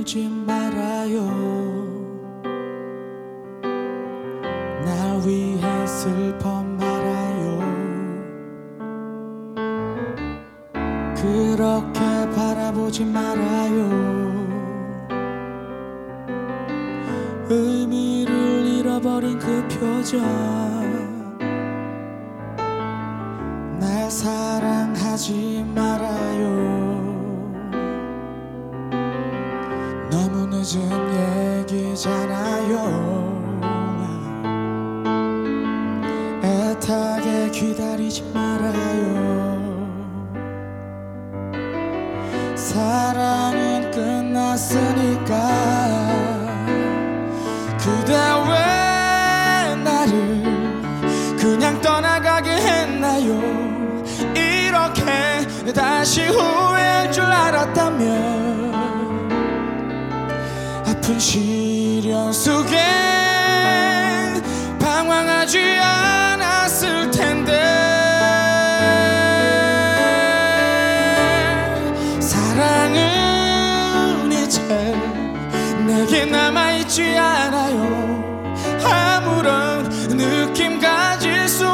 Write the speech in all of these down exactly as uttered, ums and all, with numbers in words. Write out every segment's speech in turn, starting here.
울지 말아요. 날 위해 슬퍼 말아요. 그렇게 바라보지 말아요. 의미를 잃어버린 그 표정, 날 사랑하지 말아요. 너무 늦은 얘기잖아요. 애타게 기다리지 말아요. 사랑은 끝났으니까. 그대 왜 나를 그냥 떠나가게 했나요? 이렇게 다시 후회할 줄 알았다면 아픈 시련 속에 방황하지 않았을 텐데. 사랑은 이제 내게 남아있지 않아요. 아무런 느낌 가질 수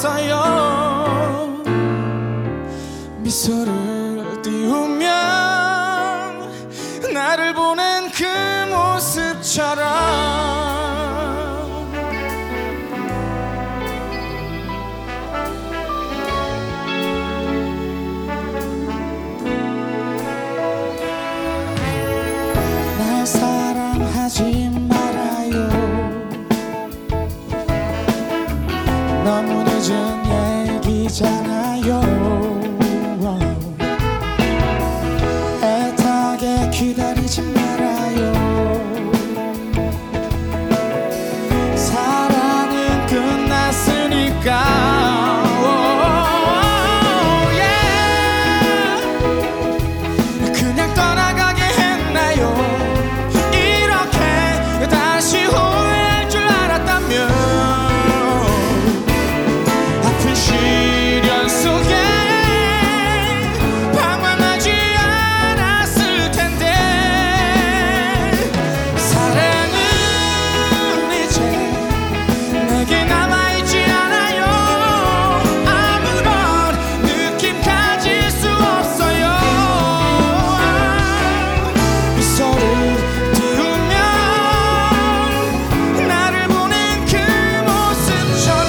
없어요. 미소를 띄우면 나를 보는 그 모습처럼. 날 사랑하지 말아요. 너무 늦은 얘기잖아요. 애타게 기다리지 말아요. 사랑은 끝났으니까. 그냥 떠나가게 했나요? 이렇게 다시 후회할 줄 알았다면 아픈 시련 속에 방황하지 않았을 텐데. 사랑은 이제 내게 남아있지 않아요. 아무런 느낌 가질 수 없어요. 미소를 띄우면 나를 보는 그 모습처럼.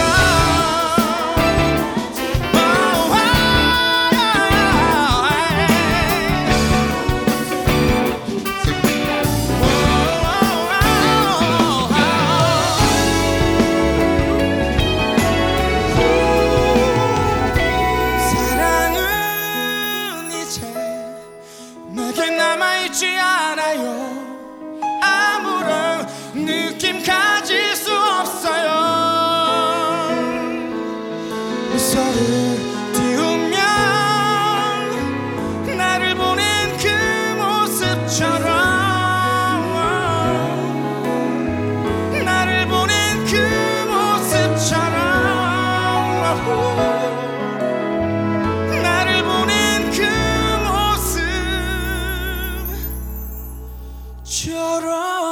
사랑은 이제 내게 남아있지 않아요. 아무런 느낌 가질 수 없어요. 미소를 띄우면 나를 보는 그 모습처럼. 나를 보는 그 모습처럼. 나를 보는 그 모습처럼.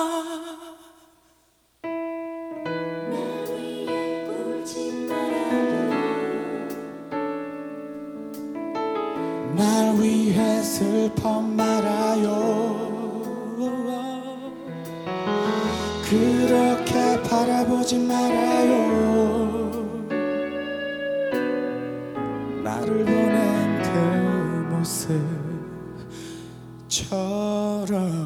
날 위해 슬퍼 말아요. 그렇게 바라보지 말아요. 나를 보낸 그 모습처럼.